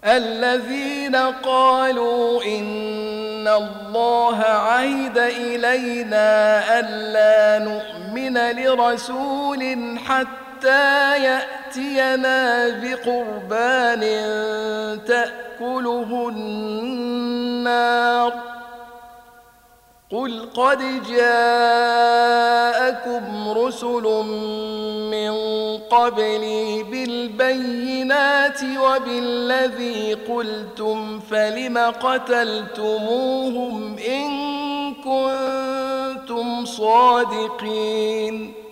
الذين قالوا إن الله عهد إلينا ألا نؤمن لرسول حتى يأتينا بقربان تأكله النار قل قد جاءكم رسل من قبلي بالبينات وبالذي قلتم فلم قتلتموهم إن كنتم صادقين